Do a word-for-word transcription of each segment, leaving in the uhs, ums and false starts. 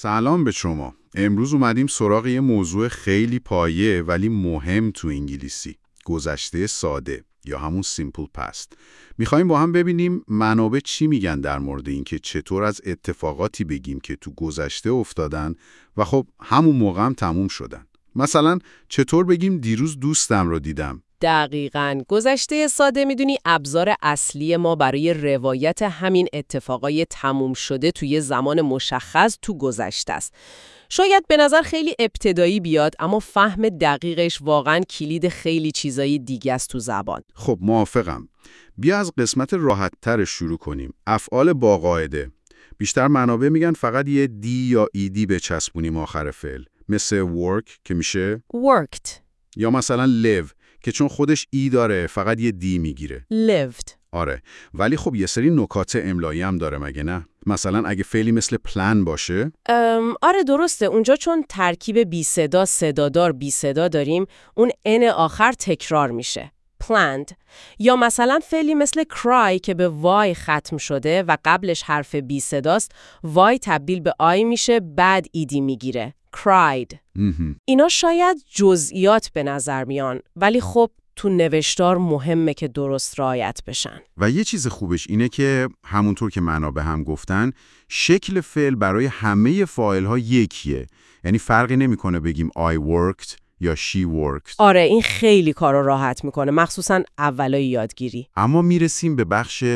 سلام به شما. امروز اومدیم سراغ یه موضوع خیلی پایه ولی مهم تو انگلیسی. گذشته ساده یا همون simple past. میخوایم با هم ببینیم منابع چی میگن در مورد این که چطور از اتفاقاتی بگیم که تو گذشته افتادن و خب همون موقع هم تموم شدن. مثلا چطور بگیم دیروز دوستم رو دیدم؟ دقیقاً. گذشته ساده میدونی ابزار اصلی ما برای روایت همین اتفاقای تموم شده توی زمان مشخص تو گذشته است. شاید به نظر خیلی ابتدایی بیاد اما فهم دقیقش واقعاً کلید خیلی چیزایی دیگه است تو زبان. خب موافقم. بیا از قسمت راحت ترش شروع کنیم. افعال با قاعده. بیشتر منابع میگن فقط یه دی یا ایدی بچسبونیم آخر فعل. مثل work که میشه worked یا مثلا live که چون خودش ای داره فقط یه دی میگیره. lived. آره، ولی خب یه سری نکات املایی هم داره مگه نه؟ مثلا اگه فعلی مثل plan باشه؟ ام، آره درسته. اونجا چون ترکیب بی صدا صدادار بی صدا داریم اون ان آخر تکرار میشه. planned. یا مثلا فعلی مثل cry که به وای ختم شده و قبلش حرف بی صداست، وای تبدیل به آی میشه بعد ایدی میگیره. cried. اینا شاید جزئیات به نظر میان ولی خب تو نوشتار مهمه که درست رعایت بشن. و یه چیز خوبش اینه که همونطور که منابع هم گفتن شکل فعل برای همه فاعل‌ها یکیه. یعنی فرقی نمیکنه بگیم I worked یا she worked. آره این خیلی کارو راحت میکنه، مخصوصا اولای یادگیری. اما میرسیم به بخش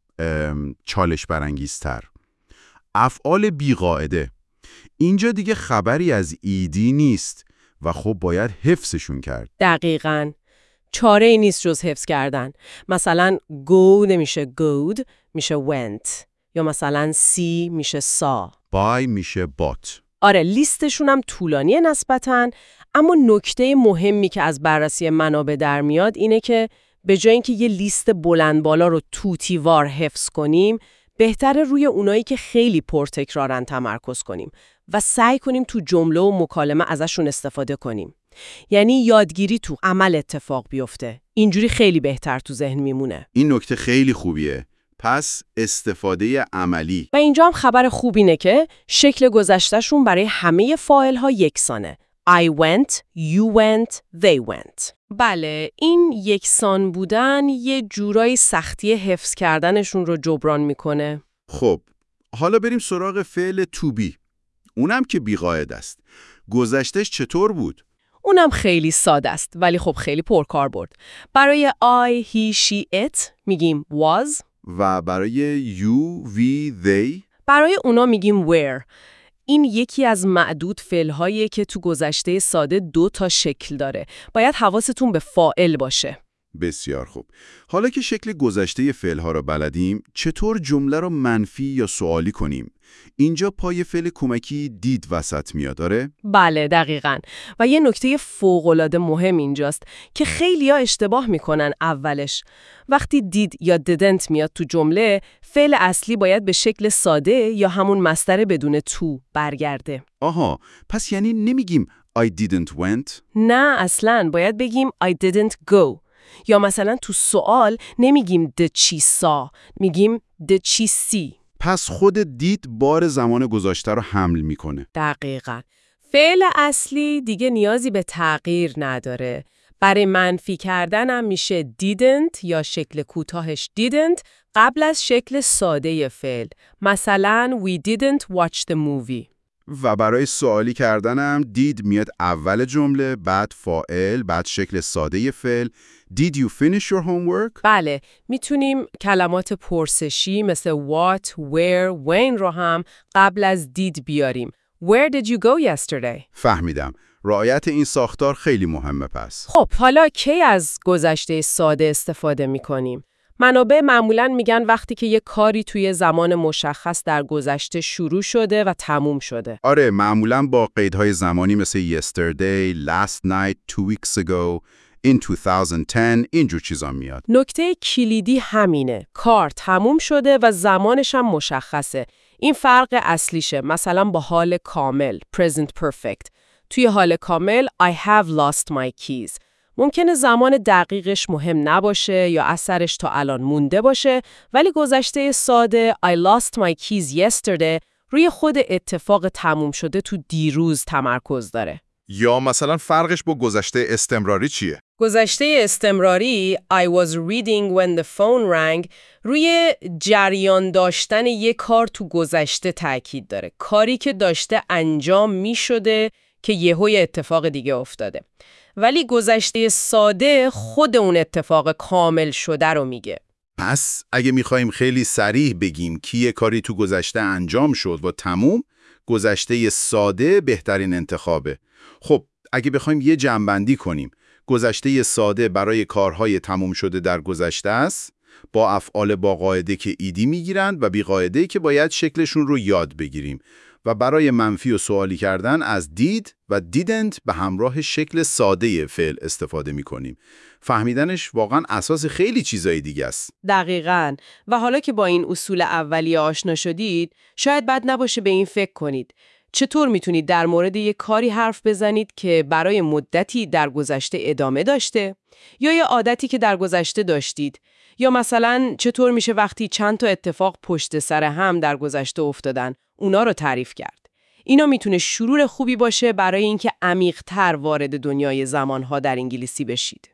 چالش برانگیزتر. افعال بی‌قاعده. اینجا دیگه خبری از ایدی نیست و خب باید حفظشون کرد. دقیقاً. چاره ای نیست جز حفظ کردن. مثلا go نمیشه good، میشه went. یا مثلا see میشه saw. buy میشه bought. آره لیستشون هم طولانیه نسبتاً، اما نکته مهمی که از بررسی منابع در میاد اینه که به جای اینکه یه لیست بلند بالا رو توتیوار حفظ کنیم، بهتره روی اونایی که خیلی پرتکرارن تمرکز کنیم و سعی کنیم تو جمله و مکالمه ازشون استفاده کنیم. یعنی یادگیری تو عمل اتفاق بیفته. اینجوری خیلی بهتر تو ذهن میمونه. این نکته خیلی خوبیه. پس استفاده عملی. و اینجا هم خبر خوب اینه که شکل گذشتهشون برای همه فاعل‌ها یکسانه. I went, you went, they went. بله، این یکسان بودن یه جورایی سختی حفظ کردنشون رو جبران میکنه. خب، حالا بریم سراغ فعل to be. اونم که بی‌قاعده است. گذشتهش چطور بود؟ اونم خیلی ساده است ولی خب خیلی پرکاربرد. برای I, he, she, it میگیم was. و برای you, we, they؟ برای اونا میگیم were. این یکی از معدود فعل‌هاییه که تو گذشته ساده دو تا شکل داره. باید حواستون به فاعل باشه. بسیار خوب. حالا که شکل گذشته فعل‌ها رو بلدیم، چطور جمله رو منفی یا سوالی کنیم؟ اینجا پای فعل کمکی did وسط میاد، داره؟ بله دقیقاً. و یه نکته فوق‌العاده مهم اینجاست که خیلی‌ها اشتباه میکنن اولش. وقتی did یا didn't میاد تو جمله، فعل اصلی باید به شکل ساده یا همون مصدر بدون تو برگرده. آها، پس یعنی نمیگیم I didn't went؟ نه اصلاً باید بگیم I didn't go. یا مثلا تو سوال نمیگیم did she saw، میگیم did she see. پس خود دید بار زمان گذشته رو حمل میکنه. دقیقاً. فعل اصلی دیگه نیازی به تغییر نداره. برای منفی کردن هم میشه didn't یا شکل کوتاهش didn't قبل از شکل ساده فعل. مثلا we didn't watch the movie. و برای سوالی کردنم did میاد اول جمله، بعد فاعل، بعد شکل ساده فعل. Did you finish your homework؟ بله، میتونیم کلمات پرسشی مثل what, where, when رو هم قبل از did بیاریم. Where did you go yesterday؟ فهمیدم. رعایت این ساختار خیلی مهمه پس. خب حالا کی از گذشته ساده استفاده میکنیم؟ منابع معمولاً میگن وقتی که یه کاری توی زمان مشخص در گذشته شروع شده و تموم شده. آره، معمولاً با قیدهای زمانی مثل yesterday, last night, two weeks ago, in two thousand ten اینجور چیزا میاد. نکته کلیدی همینه. کار تموم شده و زمانش هم مشخصه. این فرق اصلیشه. مثلا با حال کامل present perfect. توی حال کامل I have lost my keys. ممکنه زمان دقیقش مهم نباشه یا اثرش تا الان مونده باشه، ولی گذشته ساده I lost my keys yesterday روی خود اتفاق تموم شده تو دیروز تمرکز داره. یا مثلا فرقش با گذشته استمراری چیه؟ گذشته استمراری I was reading when the phone rang روی جریان داشتن یک کار تو گذشته تاکید داره. کاری که داشته انجام می شده که یهو یه اتفاق دیگه افتاده. ولی گذشته ساده خود اون اتفاق کامل شده رو میگه. پس اگه میخوایم خیلی صریح بگیم که یه کاری تو گذشته انجام شد و تموم، گذشته ساده بهترین انتخابه. خب اگه بخوایم یه جمع‌بندی کنیم، گذشته ساده برای کارهای تموم شده در گذشته است، با افعال با قاعده که ایدی میگیرند و بی قاعده که باید شکلشون رو یاد بگیریم و برای منفی و سوالی کردن از did و didn't به همراه شکل ساده فعل استفاده میکنیم. فهمیدنش واقعا اساس خیلی چیزای دیگه است. دقیقاً. و حالا که با این اصول اولیه آشنا شدید، شاید بد نباشه به این فکر کنید. چطور میتونید در مورد یک کاری حرف بزنید که برای مدتی در گذشته ادامه داشته؟ یا یه عادتی که در گذشته داشتید؟ یا مثلا چطور میشه وقتی چند تا اتفاق پشت سر هم در گذشته افتادن، اونا رو تعریف کرد؟ اینا میتونه شروع خوبی باشه برای اینکه عمیق‌تر وارد دنیای زمانها در انگلیسی بشید.